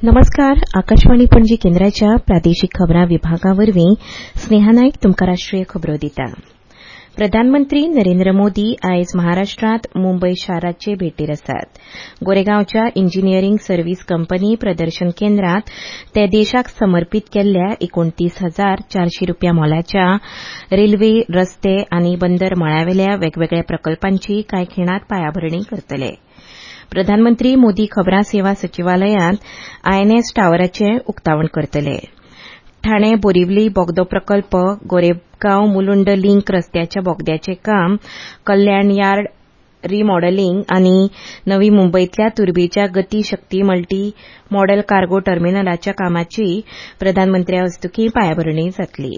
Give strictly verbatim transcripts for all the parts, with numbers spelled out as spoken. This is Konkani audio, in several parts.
नमस्कार. आकाशवाणी पणजी केंद्राच्या प्रादेशीक खबरां विभागावरवीं स्नेहा नायक तुमकां राष्ट्रीय खबरो दिता. प्रधानमंत्री नरेंद्र मोदी आयज महाराष्ट्रांत मुंबय शाराचे भेटेर आसात. गोरेगांवच्या इंजिनियरींग सर्व्हिस कंपनी प्रदर्शन केंद्रांत ते देशाक समर्पीत केल्ल्या एकोणतीस हजार चारशे रुपया मोलाच्या रेल्वे, रस्ते आनी बंदर मळावेल्या वेगवेगळ्या प्रकल्पांची कांय खिणात पायाभरणी करतले. प्रधानमंत्री मोदी खबरां सेवा सचिवालयांत आयएनएस टावराचें उक्तावण करतले. ठाणे बोरिवली बोगदो प्रकल्प, गोरेगांव मुलुंड लिंक रस्त्याच्या बोगद्याचें काम, कल्याण यार्ड रिमॉडेलिंग आनी नवी मुंबयतल्या तुर्बेच्या गती शक्ती मल्टी मॉडेल कार्गो टर्मिनलाच्या कामाची प्रधानमंत्र्या हस्तुकीं पायाभरणी जातली.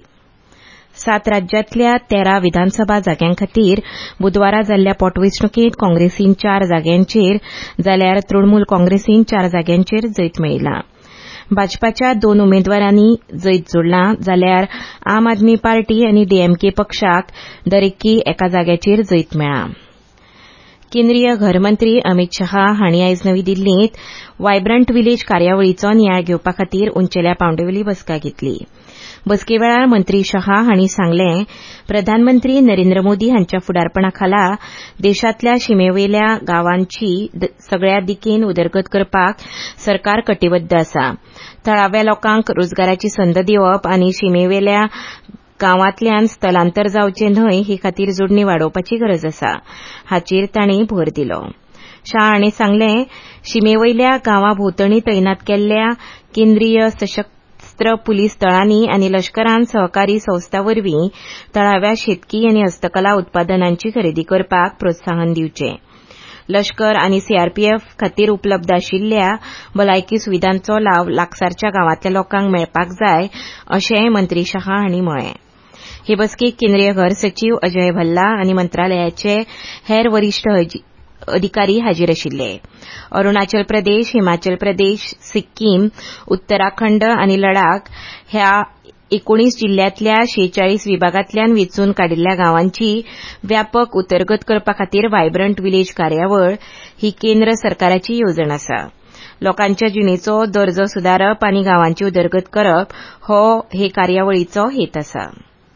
सात राज्यांतल्या तेरा विधानसभा जाग्यांखातीर बुधवारा जाल्ल्या पोटवेंचणुकेंत काँग्रेसीन चार जाग्यांचेर जाल्यार तृणमूल काँग्रेसीन चार जाग्यांचेर जैत मेळयलां. भाजपाच्या दोन उमेदवारांनी जैत जोडलां जाल्यार आम आदमी पार्टी आनी डीएमके पक्षाक दरेकी एका जाग्याचेर जैत मेळ्ळां. केंद्रीय घर मंत्री अमित शाह हांणी आयज नवी दिल्लींत वायब्रंट विलेज कार्यावळीचो नियाळ घेवपा खातीर उंचेल्या पांवड्यावेली बसका घेतली. बसके वेळार मंत्री शाह हांणी सांगलें, प्रधानमंत्री नरेंद्र मोदी हांच्या फुडारपणा खाला देशांतल्या शिमेवयल्या गांवांची सगळ्या दिकेन उदरगत करपाक सरकार कटिबद्द आसा. थळाव्या लोकांक रोजगाराची संद दिवप आनी शिमेवयल्या गांवांतल्यान स्थलांतर जावचें न्हय हे खातीर जोडणी वाडोवपाची गरज आसा, हाचेर तांणी भर दिलो. शाह हांणी सांगलें, शिमेवयल्या गांवां भोंवतणी तैनात केल्ल्या केंद्रीय सशस्त्र पुलीस दळांनी आनी लश्करान सहकारी संस्था वरवीं थळाव्या शेतकी आनी हस्तकला उत्पादनांची खरेदी करपाक प्रोत्साहन दिवचें. लश्कर आनी सीआरपीएफ खातीर उपलब्ध आशिल्ल्या भलायकी सुविधांचो लाव लागसारच्या गांवांतल्या लोकांक मेळपाक जाय अशेंय मंत्री शाह हांणी म्हळें. हे बसकेक केंद्रीय घर सचिव अजय भल्ला आनी मंत्रालयाचे हेर वरिश्ठ अधिकारी हाजीर आशिल्ले. अरुणाचल प्रदेश, हिमाचल प्रदेश, सिक्कीम, उत्तराखंड आनी लडाख ह्या एकोणीस जिल्ल्यांतल्या शेचाळीस विभागांतल्यान वेंचून काडिल्ल्या गांवांची व्यापक उदरगत करपा खातीर वायब्रंट विलेज कार्यावळ ही केंद्र सरकाराची येवजण आसा. लोकांच्या जिणेचो दर्जो सुदारप आनी गांवांची उदरगत करप हो हे कार्यावळीचो हेत आसा.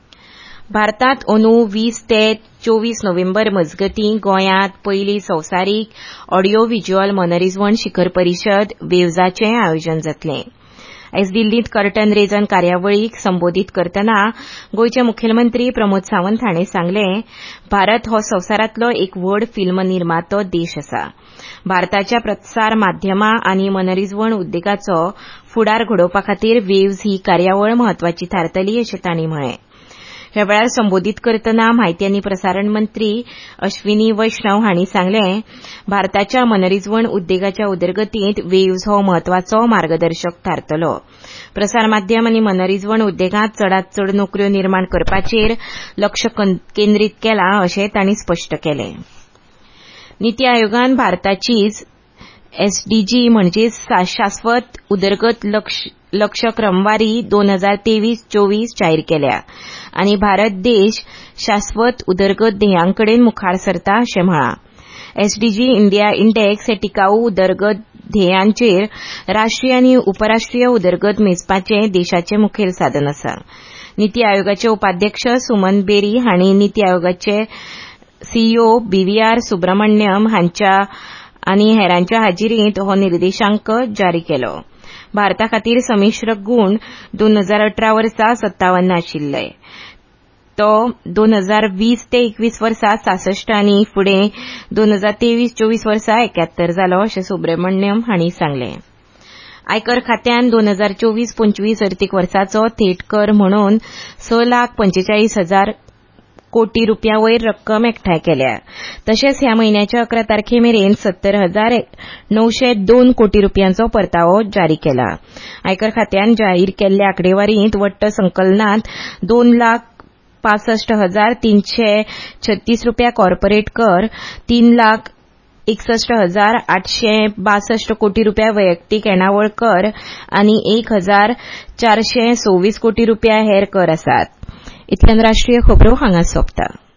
भारतांत अंदू वीस ते चोवीस नोव्हेंबर मजगतीं गोंयांत पयली संवसारीक ऑडिओ व्हिज्युअल मनरिजवण शिखर परिशद वेव्हजाचें आयोजन जातलें. आयज दिल्लींत कर्टन रेजन कार्यावळीक संबोधीत करतना गोंयचे मुखेलमंत्री प्रमोद सावंत हांणी सांगलें, भारत हो संवसारांतलो एक व्हड फिल्म निर्मातो देश आसा. भारताच्या प्रसार माध्यमां आनी मनरिजवण उद्देगाचो फुडार घडोवपा खातीर वेव्हज ही कार्यावळ म्हत्वाची थारतली अशें तांणी म्हळें. ह्या वेळार संबोधीत करतना म्हायती आनी प्रसारण मंत्री अश्विनी वैष्णव हांणी सांगलें, भारताच्या मनरिजवण उद्देगाच्या उदरगतींत वेव्हज हो म्हत्वाचो मार्गदर्शक थारतलो. प्रसार माध्यम आनी मनरिजवण उद्देगांत चडांत चड नोकऱ्यो निर्माण करपाचेर लक्ष केंद्रीत केलां अशें तांणी स्पश्ट केलें. निती आयोगान भारताचीच एसडीजी म्हणजे शाश्वत उदरगत लक्ष्य क्रमवारी दोन हजार तेवीस चोवीस जाहीर केल्या आनी भारत देश शाश्वत उदरगत ध्येयांकडेन मुखार सरता अशें म्हळां. एसडीजी इंडिया इंडेक्स हे टिकाऊ उदरगत ध्येयांचेर राष्ट्रीय आनी उपराष्ट्रीय उदरगत मेजपाचें देशाचें मुखेल साधन आसा. निती आयोगाचे उपाध्यक्ष सुमन बेरी हांणी निती आयोगाचे सीईओ बीव्हीआर सुब्रमण्यम हांच्या आनी हेरांच्या हाजिरींत हो निर्देशांक जारी केलो. भारता खातीर समिश्र गूण दोन हजार अठरा वर्सा सत्तावन्न आशिल्ले. तो दोन हजार वीस ते एकवीस वर्सा सासष्ट आनी फुडें दोन हजार तेवीस चोवीस वर्सा एक्यात्तर जालो अशें सुब्रमण्यम हांणी सांगलें. आयकर खात्यान दोन हजार चोवीस पंचवीस अर्थीक वर्साचो थेट कर म्हणून स लाख पंचेचाळीस हजार कोटी रुपया वयर रक्कम एकठांय केल्या. तशेंच ह्या म्हयन्याच्या अकरा तारखे मेरेन सत्तर हजार णवशे दोन कोटी रुपयांचो परतावो जारी केला. आयकर खात्यान जाहीर केल्ल्या आंकडेवारींत वट्ट संकलनांत दोन लाख पासष्ट हजार तीनशे छत्तीस रुपया कॉर्पोरेट कर, तीन लाख एकसष्ट हजार आठशे बासष्ट कोटी रुपया वैयक्तीक येणावळ कर आनी एक हजार चारशे सव्वीस कोटी रुपया हेर कर आसात. इतल्यान राष्ट्रीय खबरो हांगा सोंपता.